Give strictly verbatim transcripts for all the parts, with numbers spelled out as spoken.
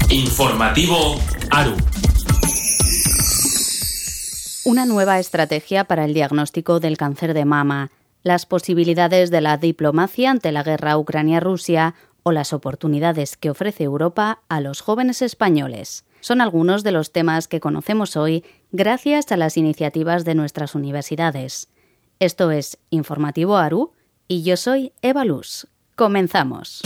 Informativo ARU. Una nueva estrategia para el diagnóstico del cáncer de mama, las posibilidades de la diplomacia ante la guerra Ucrania-Rusia o las oportunidades que ofrece Europa a los jóvenes españoles. Son algunos de los temas que conocemos hoy gracias a las iniciativas de nuestras universidades. Esto es Informativo ARU y yo soy Eva Luz. Comenzamos.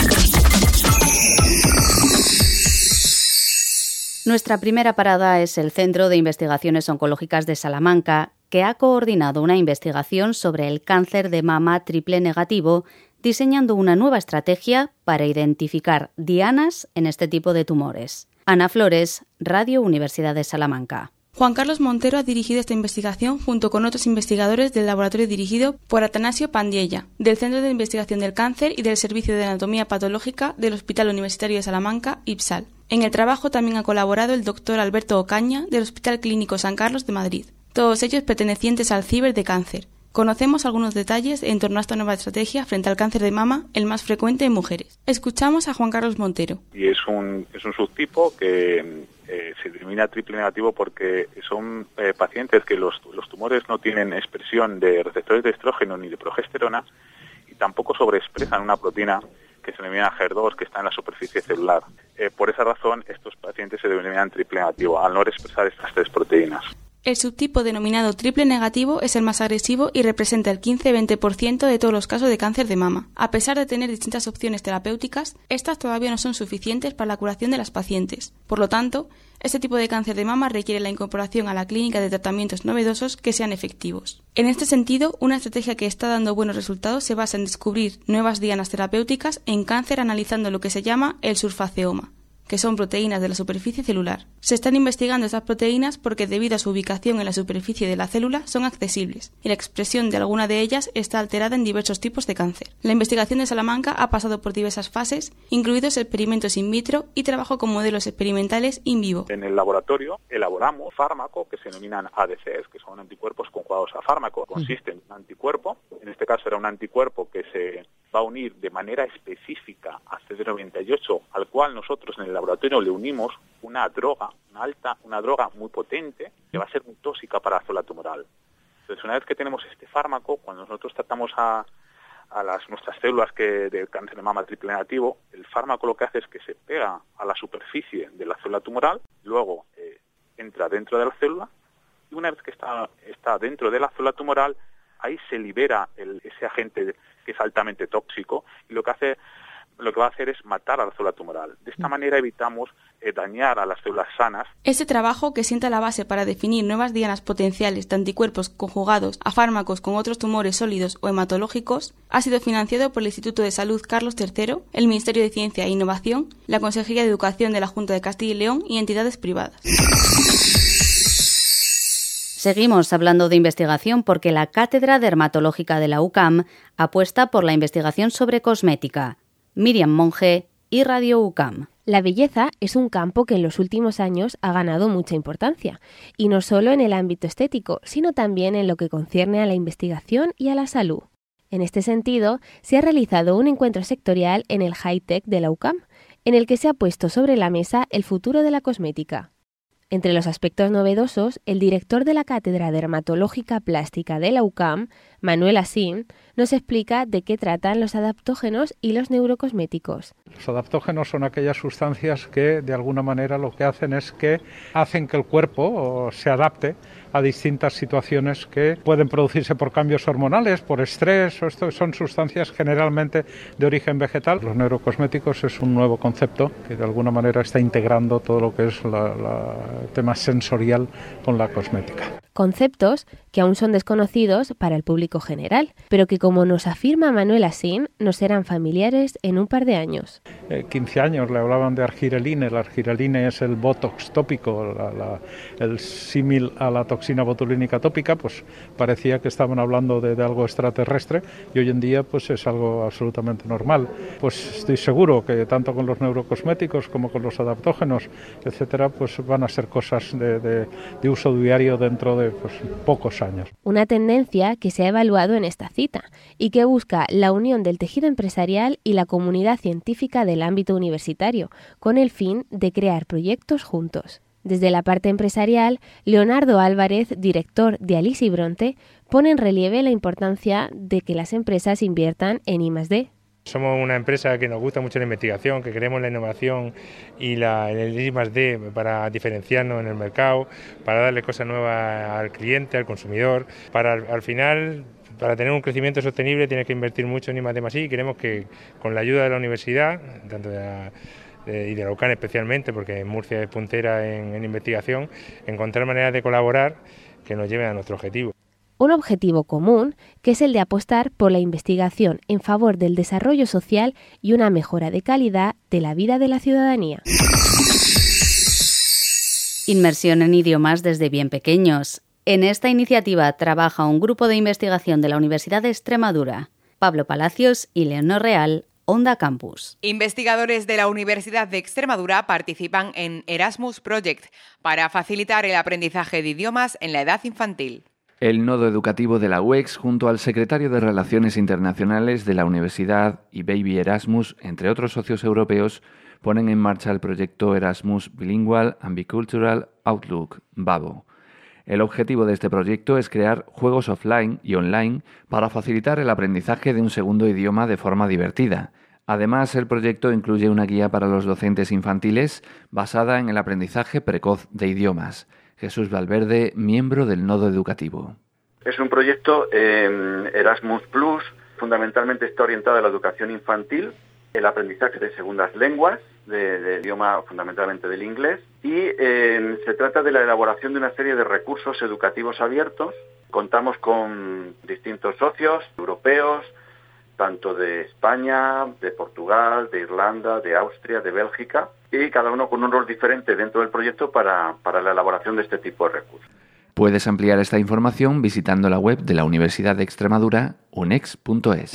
Nuestra primera parada es el Centro de Investigaciones Oncológicas de Salamanca, que ha coordinado una investigación sobre el cáncer de mama triple negativo, diseñando una nueva estrategia para identificar dianas en este tipo de tumores. Ana Flores, Radio Universidad de Salamanca. Juan Carlos Montero ha dirigido esta investigación junto con otros investigadores del laboratorio dirigido por Atanasio Pandiella, del Centro de Investigación del Cáncer y del Servicio de Anatomía Patológica del Hospital Universitario de Salamanca, IPSAL. En el trabajo también ha colaborado el doctor Alberto Ocaña, del Hospital Clínico San Carlos de Madrid, todos ellos pertenecientes al Ciber de Cáncer. Conocemos algunos detalles en torno a esta nueva estrategia frente al cáncer de mama, el más frecuente en mujeres. Escuchamos a Juan Carlos Montero. Y es un, es un subtipo que eh, se denomina triple negativo porque son eh, pacientes que los, los tumores no tienen expresión de receptores de estrógeno ni de progesterona y tampoco sobreexpresan una proteína que se denomina H E R dos, que está en la superficie celular. Eh, por esa razón, estos pacientes se denominan triple negativo, al no expresar estas tres proteínas. El subtipo denominado triple negativo es el más agresivo y representa el quince a veinte por ciento de todos los casos de cáncer de mama. A pesar de tener distintas opciones terapéuticas, estas todavía no son suficientes para la curación de las pacientes. Por lo tanto, este tipo de cáncer de mama requiere la incorporación a la clínica de tratamientos novedosos que sean efectivos. En este sentido, una estrategia que está dando buenos resultados se basa en descubrir nuevas dianas terapéuticas en cáncer analizando lo que se llama el surfaceoma, que son proteínas de la superficie celular. Se están investigando estas proteínas porque debido a su ubicación en la superficie de la célula son accesibles y la expresión de alguna de ellas está alterada en diversos tipos de cáncer. La investigación de Salamanca ha pasado por diversas fases, incluidos experimentos in vitro y trabajo con modelos experimentales in vivo. En el laboratorio elaboramos fármacos que se denominan A D Cs, que son anticuerpos conjugados a fármaco. Consiste en un anticuerpo, en este caso era un anticuerpo que se va a unir de manera específica a C D noventa y ocho, al cual nosotros en el laboratorio le unimos una droga, una alta, una droga muy potente que va a ser muy tóxica para la célula tumoral. Entonces, una vez que tenemos este fármaco, cuando nosotros tratamos a, a las nuestras células que del cáncer de mama triple negativo, el fármaco lo que hace es que se pega a la superficie de la célula tumoral, luego eh, entra dentro de la célula y una vez que está, está dentro de la célula tumoral, ahí se libera el, ese agente que es altamente tóxico y lo que hace lo que va a hacer es matar a la célula tumoral. De esta manera evitamos eh, dañar a las células sanas. Este trabajo, que sienta la base para definir nuevas dianas potenciales de anticuerpos conjugados a fármacos con otros tumores sólidos o hematológicos, ha sido financiado por el Instituto de Salud Carlos tercero, el Ministerio de Ciencia e Innovación, la Consejería de Educación de la Junta de Castilla y León y entidades privadas. Seguimos hablando de investigación porque la Cátedra Dermatológica de la U C A M apuesta por la investigación sobre cosmética. Miriam Monge y Radio U C A M. La belleza es un campo que en los últimos años ha ganado mucha importancia, y no solo en el ámbito estético, sino también en lo que concierne a la investigación y a la salud. En este sentido, se ha realizado un encuentro sectorial en el High-Tech de la U C A M, en el que se ha puesto sobre la mesa el futuro de la cosmética. Entre los aspectos novedosos, el director de la Cátedra Dermatológica Plástica de la U C A M, Manuel Asín, nos explica de qué tratan los adaptógenos y los neurocosméticos. Los adaptógenos son aquellas sustancias que de alguna manera lo que hacen es que hacen que el cuerpo se adapte a distintas situaciones que pueden producirse por cambios hormonales, por estrés, o esto son sustancias generalmente de origen vegetal. Los neurocosméticos es un nuevo concepto que de alguna manera está integrando todo lo que es la, la, el tema sensorial con la cosmética. Conceptos que aún son desconocidos para el público general, pero que, como nos afirma Manuel Asín, nos serán familiares en un par de años. Eh, quince años le hablaban de argireline. El argireline es el botox tópico, la, la, el símil a la toxina botulínica tópica, pues parecía que estaban hablando de, de algo extraterrestre y hoy en día pues es algo absolutamente normal. Pues estoy seguro que tanto con los neurocosméticos como con los adaptógenos, etcétera, pues van a ser cosas de, de, de uso diario dentro de pues, pocos años. Una tendencia que se ha evaluado en esta cita y que busca la unión del tejido empresarial y la comunidad científica del ámbito universitario, con el fin de crear proyectos juntos. Desde la parte empresarial, Leonardo Álvarez, director de Alís y Bronte, pone en relieve la importancia de que las empresas inviertan en I más D. Somos una empresa que nos gusta mucho la investigación, que queremos la innovación y la, el I más D para diferenciarnos en el mercado, para darle cosas nuevas al cliente, al consumidor. Para al final, para tener un crecimiento sostenible tienes que invertir mucho en I más D más I y queremos que con la ayuda de la universidad, tanto de la, de, y de la U C A N especialmente, porque Murcia es puntera en, en investigación, encontrar maneras de colaborar que nos lleven a nuestro objetivo. Un objetivo común, que es el de apostar por la investigación en favor del desarrollo social y una mejora de calidad de la vida de la ciudadanía. Inmersión en idiomas desde bien pequeños. En esta iniciativa trabaja un grupo de investigación de la Universidad de Extremadura. Pablo Palacios y Leonor Real, Onda Campus. Investigadores de la Universidad de Extremadura participan en Erasmus Project para facilitar el aprendizaje de idiomas en la edad infantil. El nodo educativo de la U E X, junto al secretario de Relaciones Internacionales de la Universidad y Baby Erasmus, entre otros socios europeos, ponen en marcha el proyecto Erasmus Bilingual and Bicultural Outlook, BABO. El objetivo de este proyecto es crear juegos offline y online para facilitar el aprendizaje de un segundo idioma de forma divertida. Además, el proyecto incluye una guía para los docentes infantiles basada en el aprendizaje precoz de idiomas. Jesús Valverde, miembro del Nodo Educativo. Es un proyecto eh, Erasmus Plus, fundamentalmente está orientado a la educación infantil, el aprendizaje de segundas lenguas, de, de idioma fundamentalmente del inglés, y eh, se trata de la elaboración de una serie de recursos educativos abiertos. Contamos con distintos socios europeos, tanto de España, de Portugal, de Irlanda, de Austria, de Bélgica, y cada uno con un rol diferente dentro del proyecto para, para la elaboración de este tipo de recursos. Puedes ampliar esta información visitando la web de la Universidad de Extremadura, unex punto es.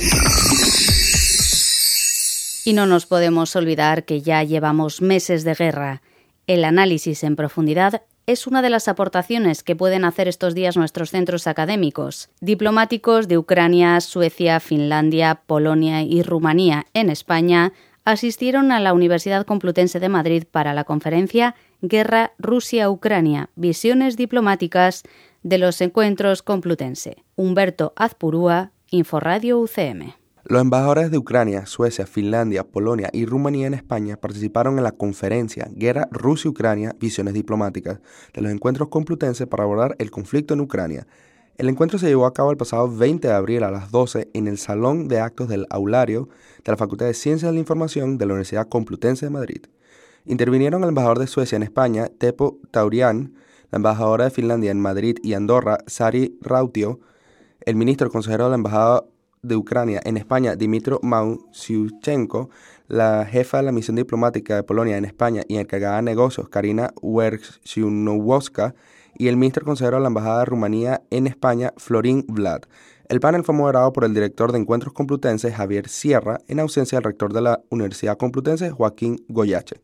Y no nos podemos olvidar que ya llevamos meses de guerra. El análisis en profundidad es una de las aportaciones que pueden hacer estos días nuestros centros académicos. Diplomáticos de Ucrania, Suecia, Finlandia, Polonia y Rumanía en España asistieron a la Universidad Complutense de Madrid para la conferencia Guerra Rusia-Ucrania, visiones diplomáticas de los encuentros complutense. Humberto Azpurúa, Inforadio U C M. Los embajadores de Ucrania, Suecia, Finlandia, Polonia y Rumanía en España participaron en la conferencia Guerra Rusia-Ucrania, visiones diplomáticas de los encuentros complutenses para abordar el conflicto en Ucrania. El encuentro se llevó a cabo el pasado veinte de abril a las doce en el Salón de Actos del Aulario de la Facultad de Ciencias de la Información de la Universidad Complutense de Madrid. Intervinieron el embajador de Suecia en España, Teppo Taurian, la embajadora de Finlandia en Madrid y Andorra, Sari Rautio, el ministro consejero de la Embajada de Ucrania en España, Dmytro Mausiuchenko, la jefa de la misión diplomática de Polonia en España y encargada de negocios, Karina Werksiunowska, y el ministro consejero de la Embajada de Rumanía en España, Florin Vlad. El panel fue moderado por el director de Encuentros Complutenses, Javier Sierra, en ausencia del rector de la Universidad Complutense, Joaquín Goyache.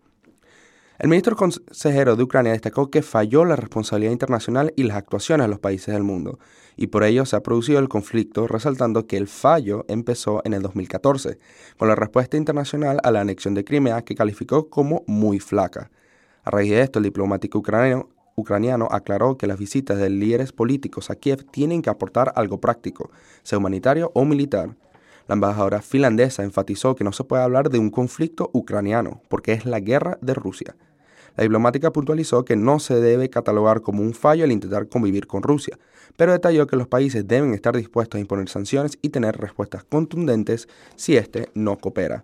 El ministro consejero de Ucrania destacó que falló la responsabilidad internacional y las actuaciones de los países del mundo, y por ello se ha producido el conflicto, resaltando que el fallo empezó en el dos mil catorce, con la respuesta internacional a la anexión de Crimea, que calificó como muy flaca. A raíz de esto, el diplomático ucraniano, ucraniano aclaró que las visitas de líderes políticos a Kiev tienen que aportar algo práctico, sea humanitario o militar. La embajadora finlandesa enfatizó que no se puede hablar de un conflicto ucraniano, porque es la guerra de Rusia. La diplomática puntualizó que no se debe catalogar como un fallo el intentar convivir con Rusia, pero detalló que los países deben estar dispuestos a imponer sanciones y tener respuestas contundentes si éste no coopera.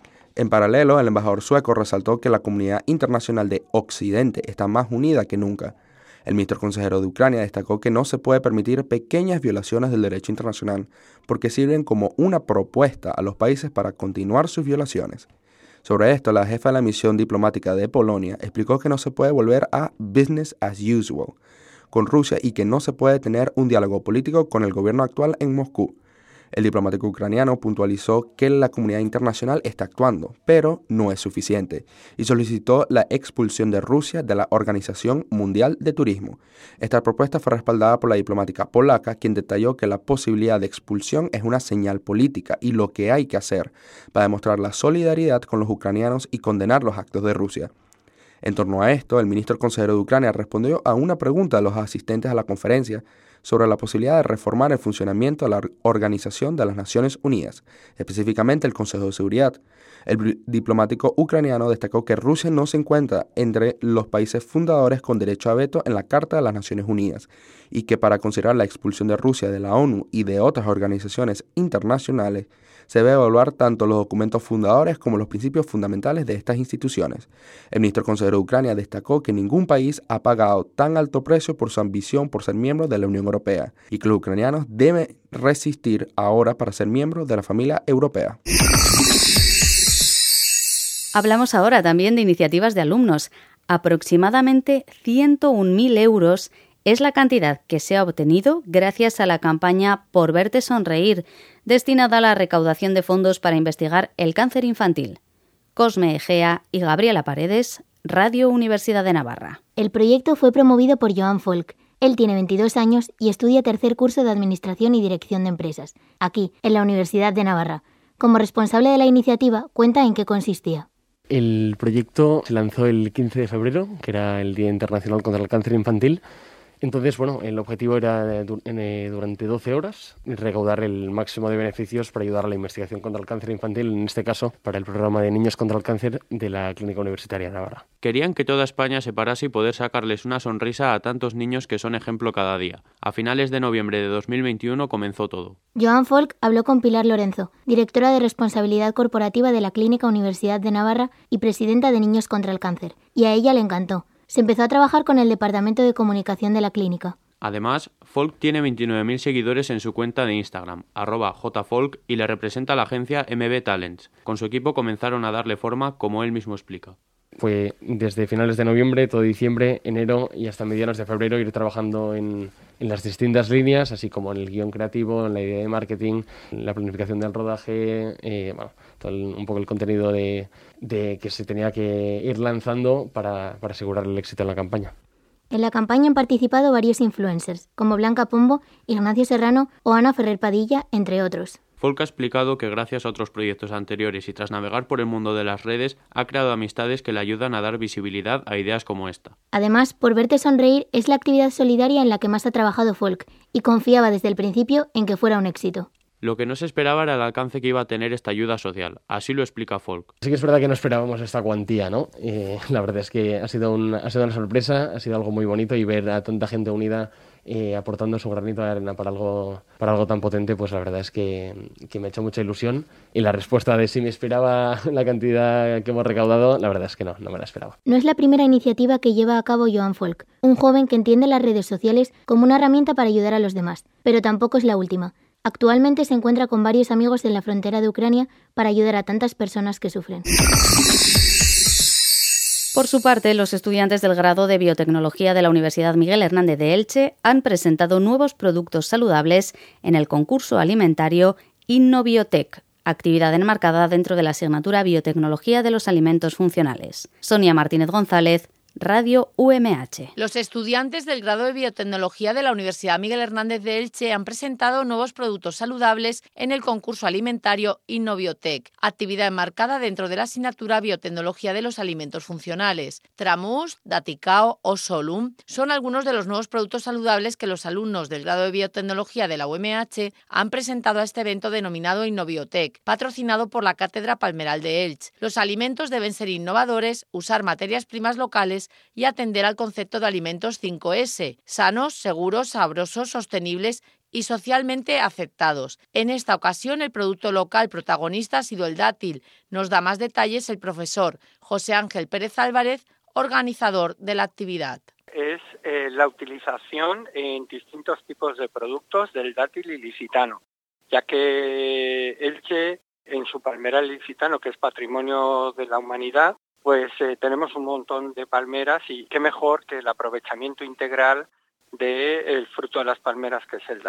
En paralelo, el embajador sueco resaltó que la comunidad internacional de Occidente está más unida que nunca. El ministro consejero de Ucrania destacó que no se puede permitir pequeñas violaciones del derecho internacional, porque sirven como una propuesta a los países para continuar sus violaciones. Sobre esto, la jefa de la misión diplomática de Polonia explicó que no se puede volver a business as usual con Rusia y que no se puede tener un diálogo político con el gobierno actual en Moscú. El diplomático ucraniano puntualizó que la comunidad internacional está actuando, pero no es suficiente, y solicitó la expulsión de Rusia de la Organización Mundial de Turismo. Esta propuesta fue respaldada por la diplomática polaca, quien detalló que la posibilidad de expulsión es una señal política y lo que hay que hacer para demostrar la solidaridad con los ucranianos y condenar los actos de Rusia. En torno a esto, el ministro consejero de Ucrania respondió a una pregunta de los asistentes a la conferencia sobre la posibilidad de reformar el funcionamiento de la Organización de las Naciones Unidas, específicamente el Consejo de Seguridad. El diplomático ucraniano destacó que Rusia no se encuentra entre los países fundadores con derecho a veto en la Carta de las Naciones Unidas y que para considerar la expulsión de Rusia de la ONU y de otras organizaciones internacionales se debe evaluar tanto los documentos fundadores como los principios fundamentales de estas instituciones. El ministro consejero de Ucrania destacó que ningún país ha pagado tan alto precio por su ambición por ser miembro de la Unión Europea y que los ucranianos deben resistir ahora para ser miembros de la familia europea. Hablamos ahora también de iniciativas de alumnos. Aproximadamente ciento un mil euros es la cantidad que se ha obtenido gracias a la campaña Por Verte Sonreír, destinada a la recaudación de fondos para investigar el cáncer infantil. Cosme Egea y Gabriela Paredes, Radio Universidad de Navarra. El proyecto fue promovido por Joan Folk. Él tiene veintidós años y estudia tercer curso de Administración y Dirección de Empresas, aquí, en la Universidad de Navarra. Como responsable de la iniciativa, cuenta en qué consistía. El proyecto se lanzó el quince de febrero, que era el Día Internacional contra el Cáncer Infantil. Entonces, bueno, el objetivo era durante doce horas recaudar el máximo de beneficios para ayudar a la investigación contra el cáncer infantil, en este caso para el programa de Niños contra el Cáncer de la Clínica Universitaria de Navarra. Querían que toda España se parase y poder sacarles una sonrisa a tantos niños que son ejemplo cada día. A finales de noviembre de dos mil veintiuno comenzó todo. Joan Folk habló con Pilar Lorenzo, directora de Responsabilidad Corporativa de la Clínica Universidad de Navarra y presidenta de Niños contra el Cáncer, y a ella le encantó. Se empezó a trabajar con el Departamento de Comunicación de la clínica. Además, Folk tiene veintinueve mil seguidores en su cuenta de Instagram, arroba jfolk, y le representa a la agencia M B Talents. Con su equipo comenzaron a darle forma, como él mismo explica. Fue desde finales de noviembre, todo diciembre, enero y hasta mediados de febrero ir trabajando en, en las distintas líneas, así como en el guión creativo, en la idea de marketing, en la planificación del rodaje, eh, bueno, todo el, un poco el contenido de, de que se tenía que ir lanzando para, para asegurar el éxito en la campaña. En la campaña han participado varios influencers, como Blanca Pombo, Ignacio Serrano o Ana Ferrer Padilla, entre otros. Folk ha explicado que gracias a otros proyectos anteriores y tras navegar por el mundo de las redes, ha creado amistades que le ayudan a dar visibilidad a ideas como esta. Además, Por Verte Sonreír es la actividad solidaria en la que más ha trabajado Folk y confiaba desde el principio en que fuera un éxito. Lo que no se esperaba era el alcance que iba a tener esta ayuda social. Así lo explica Folk. Sí que es verdad que no esperábamos esta cuantía, ¿no? Eh, la verdad es que ha sido, un, ha sido una sorpresa, ha sido algo muy bonito y ver a tanta gente unida eh, aportando su granito de arena para algo, para algo tan potente, pues la verdad es que, que me ha hecho mucha ilusión. Y la respuesta de si me esperaba la cantidad que hemos recaudado, la verdad es que no, no me la esperaba. No es la primera iniciativa que lleva a cabo Joan Folk, un joven que entiende las redes sociales como una herramienta para ayudar a los demás, pero tampoco es la última. Actualmente se encuentra con varios amigos en la frontera de Ucrania para ayudar a tantas personas que sufren. Por su parte, los estudiantes del grado de Biotecnología de la Universidad Miguel Hernández de Elche han presentado nuevos productos saludables en el concurso alimentario Innobiotec, actividad enmarcada dentro de la asignatura Biotecnología de los Alimentos Funcionales. Sonia Martínez González, Radio U M H. Los estudiantes del grado de Biotecnología de la Universidad Miguel Hernández de Elche han presentado nuevos productos saludables en el concurso alimentario Innobiotec, actividad enmarcada dentro de la asignatura Biotecnología de los Alimentos Funcionales. Tramust, Daticao o Solum son algunos de los nuevos productos saludables que los alumnos del grado de Biotecnología de la U M H han presentado a este evento denominado Innobiotec, patrocinado por la Cátedra Palmeral de Elche. Los alimentos deben ser innovadores, usar materias primas locales y atender al concepto de alimentos cinco ese, sanos, seguros, sabrosos, sostenibles y socialmente aceptados. En esta ocasión, el producto local protagonista ha sido el dátil. Nos da más detalles el profesor José Ángel Pérez Álvarez, organizador de la actividad. Es eh, la utilización en distintos tipos de productos del dátil ilicitano, ya que Elche, en su palmeral ilicitano, que es patrimonio de la humanidad, pues eh, tenemos un montón de palmeras y qué mejor que el aprovechamiento integral del fruto de las palmeras, que es el dátil.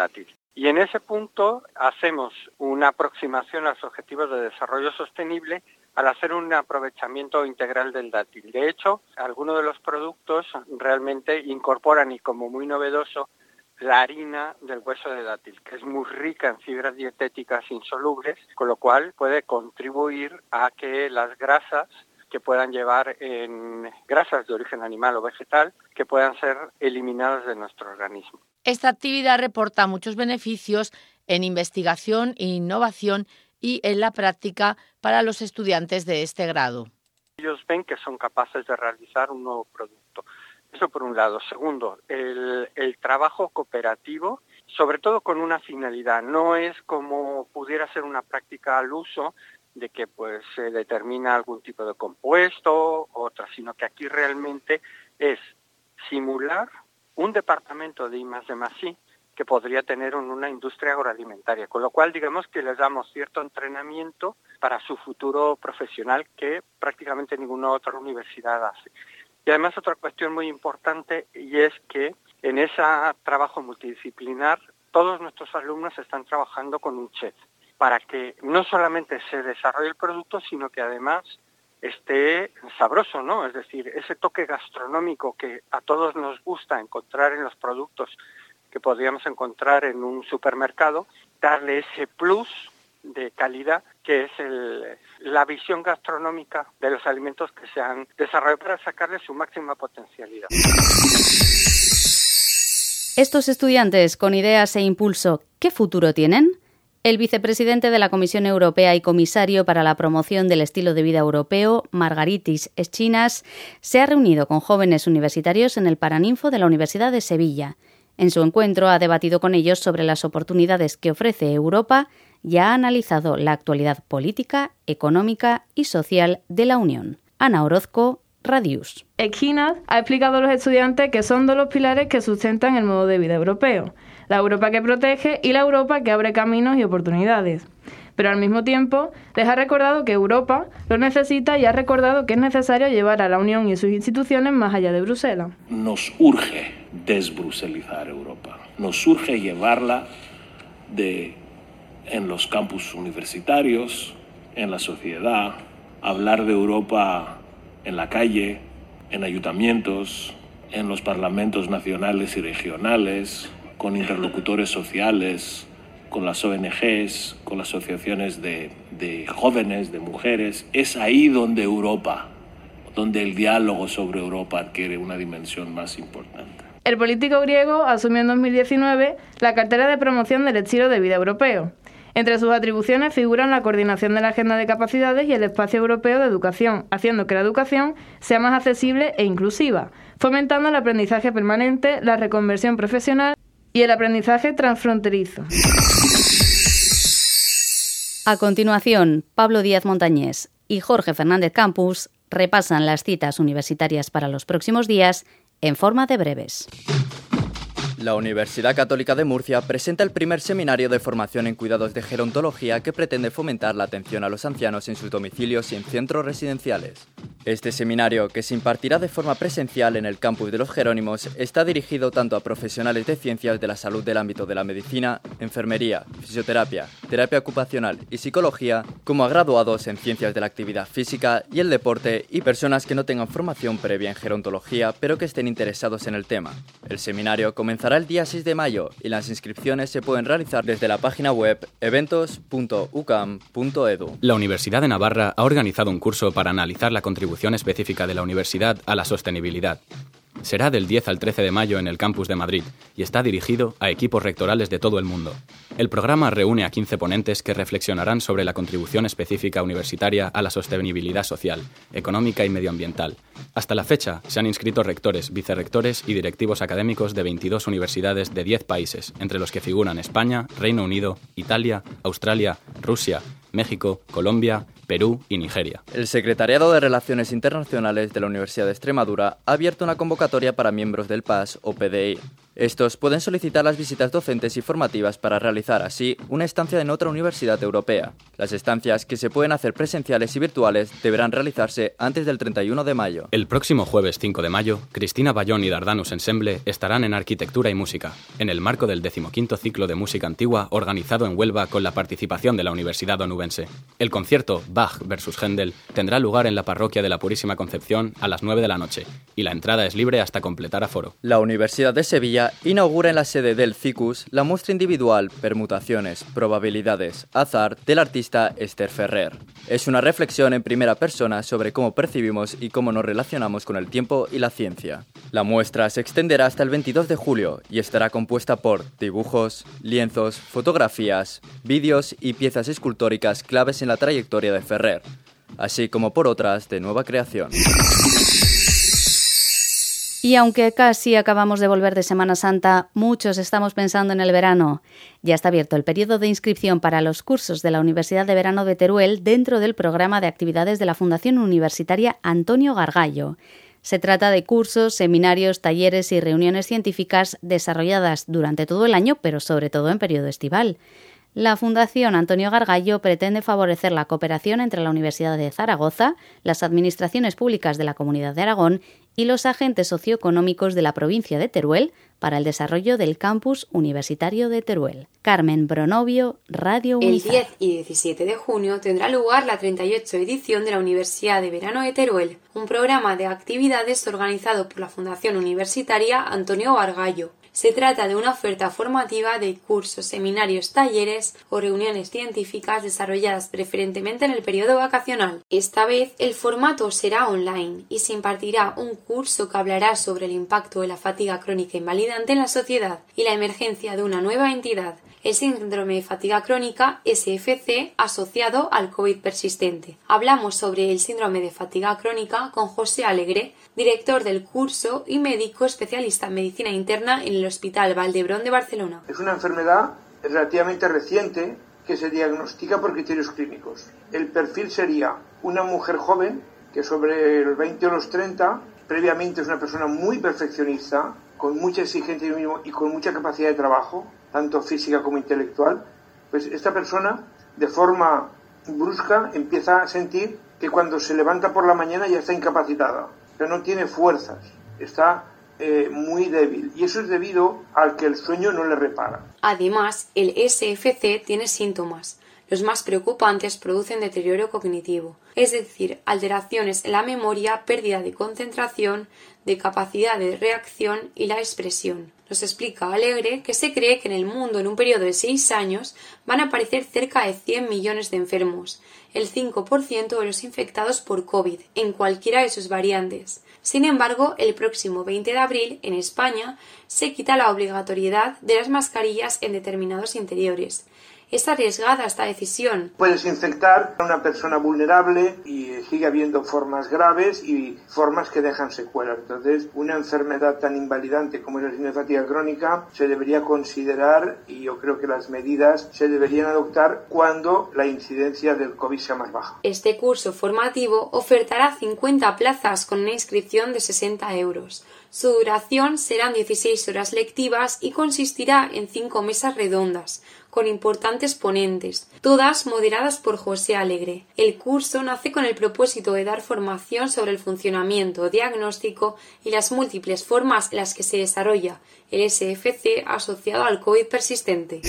Y en ese punto hacemos una aproximación a los objetivos de desarrollo sostenible al hacer un aprovechamiento integral del dátil. De hecho, algunos de los productos realmente incorporan, y como muy novedoso, la harina del hueso de dátil, que es muy rica en fibras dietéticas insolubles, con lo cual puede contribuir a que las grasas que puedan llevar en grasas de origen animal o vegetal, que puedan ser eliminadas de nuestro organismo. Esta actividad reporta muchos beneficios en investigación e innovación y en la práctica para los estudiantes de este grado. Ellos ven que son capaces de realizar un nuevo producto. Eso por un lado. Segundo, el, el trabajo cooperativo, sobre todo con una finalidad. No es como pudiera ser una práctica al uso, de que pues se determina algún tipo de compuesto, otra, sino que aquí realmente es simular un departamento de I más D más I que podría tener en una industria agroalimentaria, con lo cual digamos que les damos cierto entrenamiento para su futuro profesional que prácticamente ninguna otra universidad hace. Y además otra cuestión muy importante, y es que en ese trabajo multidisciplinar todos nuestros alumnos están trabajando con un chef para que no solamente se desarrolle el producto, sino que además esté sabroso, ¿no? Es decir, ese toque gastronómico que a todos nos gusta encontrar en los productos que podríamos encontrar en un supermercado, darle ese plus de calidad que es el, la visión gastronómica de los alimentos que se han desarrollado para sacarle su máxima potencialidad. Estos estudiantes con ideas e impulso, ¿qué futuro tienen? El vicepresidente de la Comisión Europea y comisario para la promoción del estilo de vida europeo, Margaritis Schinas, se ha reunido con jóvenes universitarios en el Paraninfo de la Universidad de Sevilla. En su encuentro ha debatido con ellos sobre las oportunidades que ofrece Europa y ha analizado la actualidad política, económica y social de la Unión. Ana Orozco, Radius. Schinas ha explicado a los estudiantes que son dos los pilares que sustentan el modo de vida europeo: la Europa que protege y la Europa que abre caminos y oportunidades. Pero al mismo tiempo les ha recordado que Europa lo necesita y ha recordado que es necesario llevar a la Unión y sus instituciones más allá de Bruselas. Nos urge desbruselizar Europa, nos urge llevarla de, en los campus universitarios, en la sociedad, hablar de Europa en la calle, en ayuntamientos, en los parlamentos nacionales y regionales, con interlocutores sociales, con las O N Ges, con las asociaciones de, de jóvenes, de mujeres. Es ahí donde Europa, donde el diálogo sobre Europa adquiere una dimensión más importante. El político griego asumió en dos mil diecinueve la cartera de promoción del estilo de vida europeo. Entre sus atribuciones figuran la coordinación de la agenda de capacidades y el espacio europeo de educación, haciendo que la educación sea más accesible e inclusiva, fomentando el aprendizaje permanente, la reconversión profesional y el aprendizaje transfronterizo. A continuación, Pablo Díaz Montañés y Jorge Fernández Campus repasan las citas universitarias para los próximos días en forma de breves. La Universidad Católica de Murcia presenta el primer seminario de formación en cuidados de gerontología que pretende fomentar la atención a los ancianos en sus domicilios y en centros residenciales. Este seminario, que se impartirá de forma presencial en el campus de los Jerónimos, está dirigido tanto a profesionales de ciencias de la salud del ámbito de la medicina, enfermería, fisioterapia, terapia ocupacional y psicología, como a graduados en ciencias de la actividad física y el deporte y personas que no tengan formación previa en gerontología pero que estén interesados en el tema. El seminario comenzará el día seis de mayo y las inscripciones se pueden realizar desde la página web eventos punto u c a m punto e d u. La Universidad de Navarra ha organizado un curso para analizar la contribución específica de la universidad a la sostenibilidad. Será del diez al trece de mayo en el campus de Madrid y está dirigido a equipos rectorales de todo el mundo. El programa reúne a quince ponentes que reflexionarán sobre la contribución específica universitaria a la sostenibilidad social, económica y medioambiental. Hasta la fecha se han inscrito rectores, vicerrectores y directivos académicos de veintidós universidades de diez países, entre los que figuran España, Reino Unido, Italia, Australia, Rusia, México, Colombia, Perú y Nigeria. El Secretariado de Relaciones Internacionales de la Universidad de Extremadura ha abierto una convocatoria para miembros del P A S o P D I. Estos pueden solicitar las visitas docentes y formativas para realizar así una estancia en otra universidad europea. Las estancias, que se pueden hacer presenciales y virtuales, deberán realizarse antes del treinta y uno de mayo. El próximo jueves cinco de mayo, Cristina Bayón y Dardanus Ensemble estarán en Arquitectura y Música, en el marco del decimoquinto ciclo de música antigua organizado en Huelva con la participación de la Universidad Onubense. El concierto Bach versus Händel tendrá lugar en la Parroquia de la Purísima Concepción a las nueve de la noche y la entrada es libre hasta completar aforo. La Universidad de Sevilla inaugura en la sede del CICUS la muestra individual Permutaciones, Probabilidades, Azar del artista Esther Ferrer. Es una reflexión en primera persona sobre cómo percibimos y cómo nos relacionamos con el tiempo y la ciencia. La muestra se extenderá hasta el veintidós de julio y estará compuesta por dibujos, lienzos, fotografías, vídeos y piezas escultóricas claves en la trayectoria de Ferrer, así como por otras de nueva creación. Y aunque casi acabamos de volver de Semana Santa, muchos estamos pensando en el verano. Ya está abierto el periodo de inscripción para los cursos de la Universidad de Verano de Teruel dentro del programa de actividades de la Fundación Universitaria Antonio Gargallo. Se trata de cursos, seminarios, talleres y reuniones científicas desarrolladas durante todo el año, pero sobre todo en periodo estival. La Fundación Antonio Gargallo pretende favorecer la cooperación entre la Universidad de Zaragoza, las administraciones públicas de la Comunidad de Aragón y los agentes socioeconómicos de la provincia de Teruel para el desarrollo del campus universitario de Teruel. Carmen Bronovio, Radio Unizar. El diez y diecisiete de junio tendrá lugar la treinta y ocho edición de la Universidad de Verano de Teruel, un programa de actividades organizado por la Fundación Universitaria Antonio Gargallo. Se trata de una oferta formativa de cursos, seminarios, talleres o reuniones científicas desarrolladas preferentemente en el periodo vacacional. Esta vez el formato será online y se impartirá un curso que hablará sobre el impacto de la fatiga crónica invalidante en la sociedad y la emergencia de una nueva entidad, el síndrome de fatiga crónica S F C asociado al COVID persistente. Hablamos sobre el síndrome de fatiga crónica con José Alegre, director del curso y médico especialista en medicina interna en el Hospital Valdebrón de Barcelona. Es una enfermedad relativamente reciente que se diagnostica por criterios clínicos. El perfil sería una mujer joven que sobre los veinte o los treinta, previamente es una persona muy perfeccionista, con mucha exigencia y con mucha capacidad de trabajo, tanto física como intelectual. Pues esta persona, de forma brusca, empieza a sentir que cuando se levanta por la mañana ya está incapacitada, que no tiene fuerzas, está eh, muy débil, y eso es debido al que el sueño no le repara. Además, el S F C tiene síntomas. Los más preocupantes producen deterioro cognitivo, es decir, alteraciones en la memoria, pérdida de concentración, de capacidad de reacción y la expresión. Nos explica Alegre que se cree que en el mundo en un periodo de seis años van a aparecer cerca de cien millones de enfermos, el cinco por ciento de los infectados por COVID en cualquiera de sus variantes. Sin embargo, el próximo veinte de abril, en España, se quita la obligatoriedad de las mascarillas en determinados interiores. ¿Es arriesgada esta decisión? Puedes infectar a una persona vulnerable y sigue habiendo formas graves y formas que dejan secuelas. Entonces, una enfermedad tan invalidante como es el síndrome de fatiga crónica se debería considerar, y yo creo que las medidas se deberían adoptar cuando la incidencia del COVID sea más baja. Este curso formativo ofertará cincuenta plazas con una inscripción de sesenta euros. Su duración serán dieciséis horas lectivas y consistirá en cinco mesas redondas, con importantes ponentes, todas moderadas por José Alegre. El curso nace con el propósito de dar formación sobre el funcionamiento, diagnóstico y las múltiples formas en las que se desarrolla el S F C asociado al COVID persistente.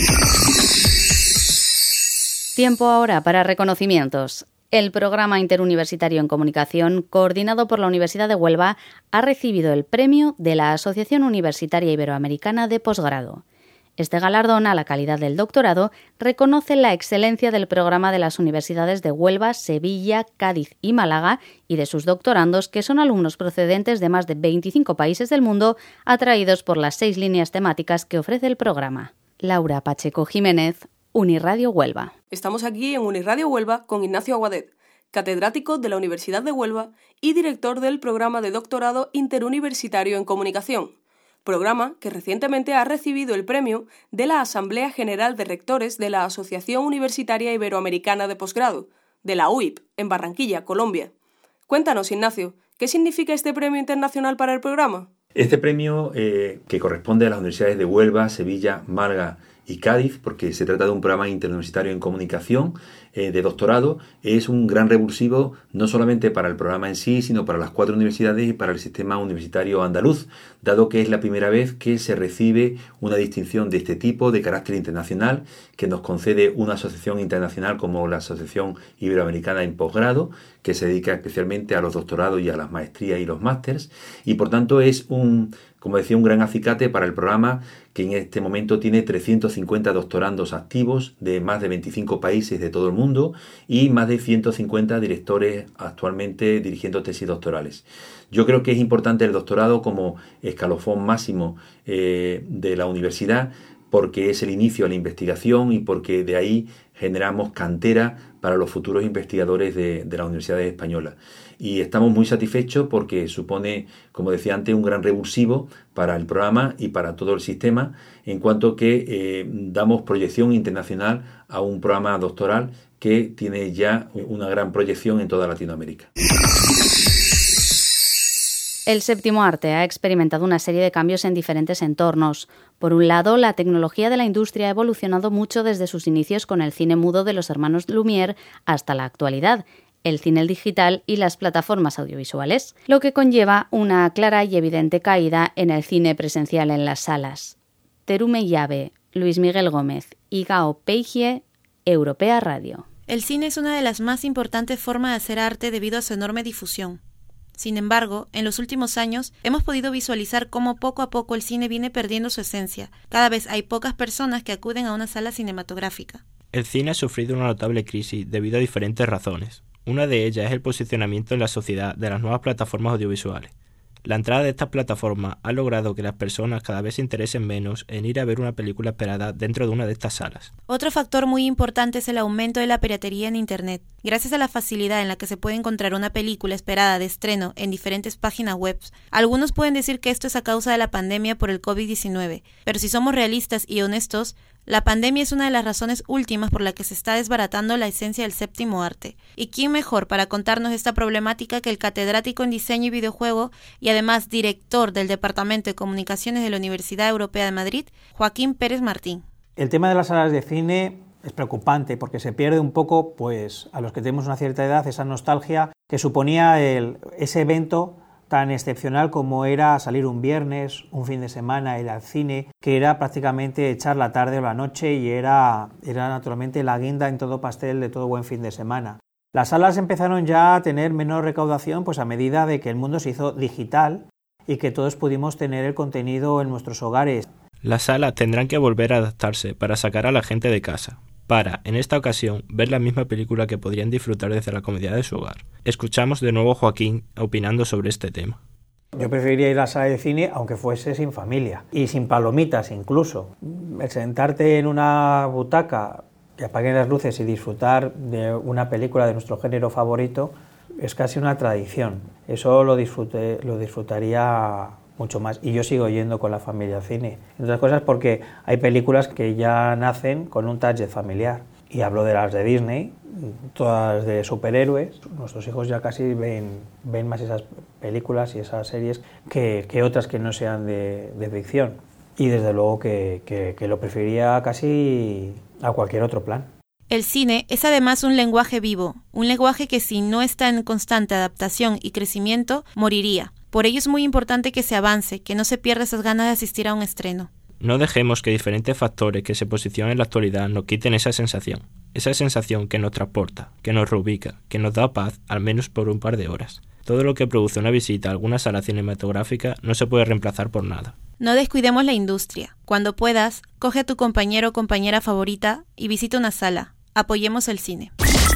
Tiempo ahora para reconocimientos. El Programa Interuniversitario en Comunicación, coordinado por la Universidad de Huelva, ha recibido el premio de la Asociación Universitaria Iberoamericana de Posgrado. Este galardón a la calidad del doctorado reconoce la excelencia del programa de las universidades de Huelva, Sevilla, Cádiz y Málaga y de sus doctorandos, que son alumnos procedentes de más de veinticinco países del mundo, atraídos por las seis líneas temáticas que ofrece el programa. Laura Pacheco Jiménez, Unirradio Huelva. Estamos aquí en Unirradio Huelva con Ignacio Aguadet, catedrático de la Universidad de Huelva y director del programa de doctorado interuniversitario en comunicación, programa que recientemente ha recibido el premio de la Asamblea General de Rectores de la Asociación Universitaria Iberoamericana de Posgrado, de la U I P, en Barranquilla, Colombia. Cuéntanos, Ignacio, ¿qué significa este premio internacional para el programa? Este premio, eh, que corresponde a las universidades de Huelva, Sevilla, Málaga y Cádiz, porque se trata de un programa interuniversitario en comunicación eh, de doctorado, es un gran revulsivo no solamente para el programa en sí, sino para las cuatro universidades y para el sistema universitario andaluz, dado que es la primera vez que se recibe una distinción de este tipo de carácter internacional que nos concede una asociación internacional como la Asociación Iberoamericana en Posgrado, que se dedica especialmente a los doctorados y a las maestrías y los másters, y por tanto es un, como decía, un gran acicate para el programa, que en este momento tiene trescientos cincuenta doctorandos activos de más de veinticinco países de todo el mundo y más de ciento cincuenta directores actualmente dirigiendo tesis doctorales. Yo creo que es importante el doctorado como escalafón máximo eh, de la universidad, porque es el inicio a la investigación y porque de ahí generamos cantera para los futuros investigadores de, de las universidades españolas. Y estamos muy satisfechos porque supone, como decía antes, un gran revulsivo para el programa y para todo el sistema, en cuanto que eh, damos proyección internacional a un programa doctoral que tiene ya una gran proyección en toda Latinoamérica. El séptimo arte ha experimentado una serie de cambios en diferentes entornos. Por un lado, la tecnología de la industria ha evolucionado mucho desde sus inicios con el cine mudo de los hermanos Lumière hasta la actualidal, el cine digital y las plataformas audiovisuales, lo que conlleva una clara y evidente caída en el cine presencial en las salas. Terume Llave, Luis Miguel Gómez y Gao Peigie, Europea Radio. El cine es una de las más importantes formas de hacer arte debido a su enorme difusión. Sin embargo, en los últimos años hemos podido visualizar cómo poco a poco el cine viene perdiendo su esencia. Cada vez hay pocas personas que acuden a una sala cinematográfica. El cine ha sufrido una notable crisis debido a diferentes razones. Una de ellas es el posicionamiento en la sociedad de las nuevas plataformas audiovisuales. La entrada de estas plataformas ha logrado que las personas cada vez se interesen menos en ir a ver una película esperada dentro de una de estas salas. Otro factor muy importante es el aumento de la piratería en Internet. Gracias a la facilidad en la que se puede encontrar una película esperada de estreno en diferentes páginas web, algunos pueden decir que esto es a causa de la pandemia por el covid diecinueve, pero si somos realistas y honestos, la pandemia es una de las razones últimas por la que se está desbaratando la esencia del séptimo arte. ¿Y quién mejor para contarnos esta problemática que el catedrático en diseño y videojuego y además director del Departamento de Comunicaciones de la Universidad Europea de Madrid, Joaquín Pérez Martín? El tema de las salas de cine es preocupante porque se pierde un poco, pues, a los que tenemos una cierta edad, esa nostalgia que suponía el, ese evento tan excepcional como era salir un viernes, un fin de semana, ir al cine, que era prácticamente echar la tarde o la noche y era, era naturalmente la guinda en todo pastel de todo buen fin de semana. Las salas empezaron ya a tener menos recaudación pues a medida de que el mundo se hizo digital y que todos pudimos tener el contenido en nuestros hogares. Las salas tendrán que volver a adaptarse para sacar a la gente de casa, para, en esta ocasión, ver la misma película que podrían disfrutar desde la comodidad de su hogar. Escuchamos de nuevo a Joaquín opinando sobre este tema. Yo preferiría ir a la sala de cine aunque fuese sin familia y sin palomitas incluso. El sentarte en una butaca, que apaguen las luces y disfrutar de una película de nuestro género favorito es casi una tradición. Eso lo, disfruté, lo disfrutaría mucho más. Y yo sigo yendo con la familia al cine. Entre otras cosas porque hay películas que ya nacen con un touch familiar. Y hablo de las de Disney, todas de superhéroes. Nuestros hijos ya casi ven, ven más esas películas y esas series que, que otras que no sean de, de ficción. Y desde luego que, que, que lo preferiría casi a cualquier otro plan. El cine es además un lenguaje vivo, un lenguaje que si no está en constante adaptación y crecimiento, moriría. Por ello es muy importante que se avance, que no se pierda esas ganas de asistir a un estreno. No dejemos que diferentes factores que se posicionan en la actualidad nos quiten esa sensación, esa sensación que nos transporta, que nos reubica, que nos da paz, al menos por un par de horas. Todo lo que produce una visita a alguna sala cinematográfica no se puede reemplazar por nada. No descuidemos la industria. Cuando puedas, coge a tu compañero o compañera favorita y visita una sala. Apoyemos el cine.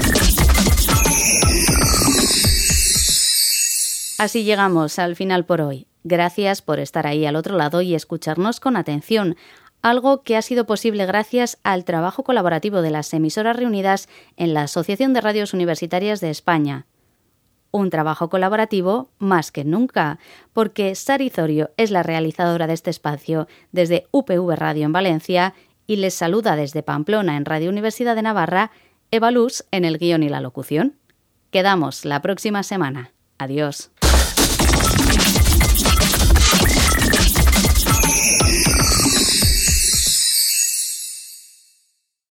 Así llegamos al final por hoy. Gracias por estar ahí al otro lado y escucharnos con atención, algo que ha sido posible gracias al trabajo colaborativo de las emisoras reunidas en la Asociación de Radios Universitarias de España. Un trabajo colaborativo más que nunca, porque Sari Zorio es la realizadora de este espacio desde U P V Radio en Valencia y les saluda desde Pamplona en Radio Universidad de Navarra, Eva Luz en el guión y la locución. Quedamos la próxima semana. Adiós.